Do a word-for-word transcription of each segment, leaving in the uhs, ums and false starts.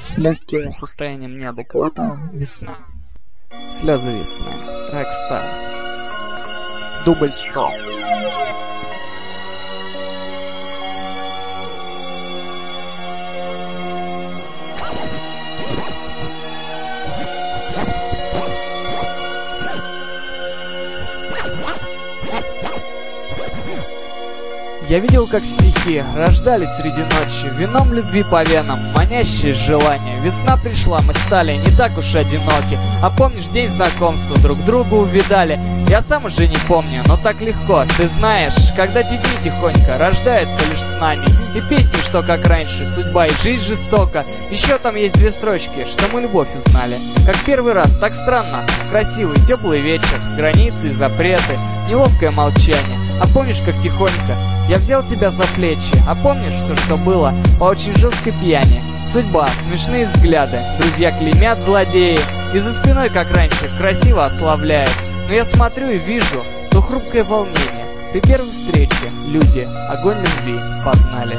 С легким состоянием неадеквата. Весна. Слезы весны. Рокстар. Дубль сто. Я видел, как стихи рождались среди ночи, вином любви по венам, манящее желание. Весна пришла, мы стали не так уж одиноки. А помнишь день знакомства, друг друга увидали? Я сам уже не помню, но так легко. Ты знаешь, когда те дни тихонько рождаются лишь с нами. И песни, что как раньше, судьба и жизнь жестока. Еще там есть две строчки, что мы любовь узнали. Как первый раз, так странно, красивый теплый вечер, границы и запреты, неловкое молчание. А помнишь, как тихонько я взял тебя за плечи? А помнишь все, что было по очень жесткой пьяни? Судьба, смешные взгляды, друзья клеймят злодеи, и за спиной, как раньше, красиво ославляют. Но я смотрю и вижу то хрупкое волнение. При первой встрече люди огонь любви познали.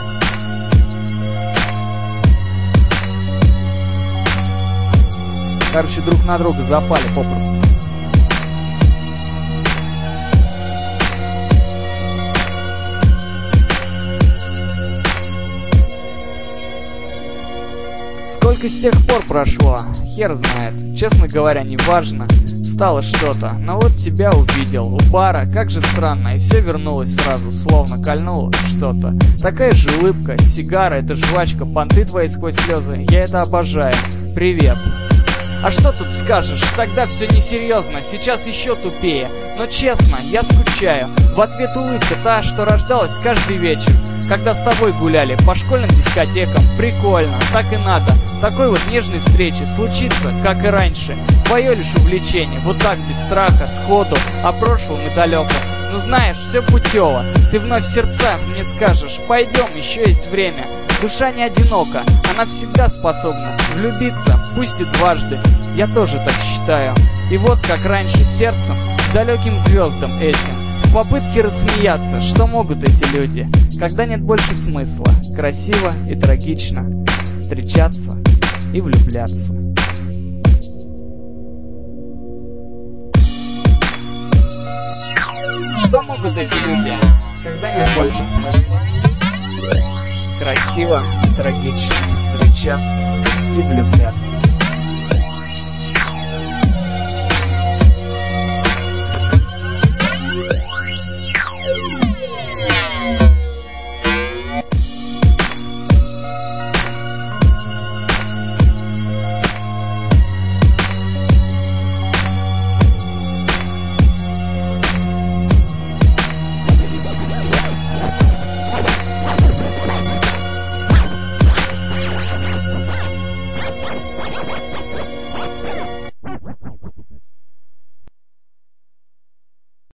Короче, друг на друга запали попросту. Сколько с тех пор прошло, хер знает. Честно говоря, не важно. Стало что-то, но вот тебя увидел у бара, как же странно. И все вернулось сразу, словно кольнуло что-то. Такая же улыбка, сигара, это жвачка, понты твои сквозь слезы. Я это обожаю. Привет. А что тут скажешь, тогда все несерьезно, сейчас еще тупее. Но честно, я скучаю. В ответ улыбка та, что рождалась каждый вечер, когда с тобой гуляли по школьным дискотекам. Прикольно, так и надо. Такой вот нежной встречи случится, как и раньше. Твое лишь увлечение, вот так без страха, сходу, о прошлом и далеком. Но знаешь, все путево. Ты вновь в сердцах мне скажешь: пойдем, еще есть время. Душа не одинока, она всегда способна влюбиться, пусть и дважды. Я тоже так считаю. И вот как раньше, сердцем к далеким звездам этим, в попытке рассмеяться, что могут эти люди, когда нет больше смысла красиво и трагично встречаться и влюбляться. Что могут эти люди, когда нет больше смысла красиво и трагично встречаться и влюбляться?